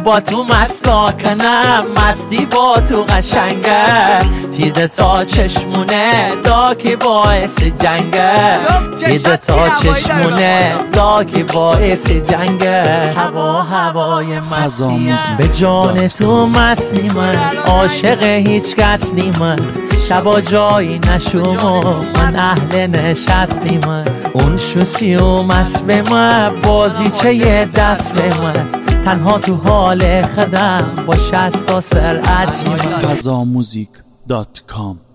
با تو مستا کنم، مستی با تو قشنگه، تیده تا چشمونه دا که باعث جنگه، تیده تا چشمونه دا که باعث جنگه. هوای مستی به جان تو مست نیمن، عاشق هیچ کس نیمن، شبا جایی نشوم من اهل نشستی من، اون شوسی و مست به من، بازی چه یه دست به من، تنها تو حال خدم با 60 تا سرعت. fazamuzik.com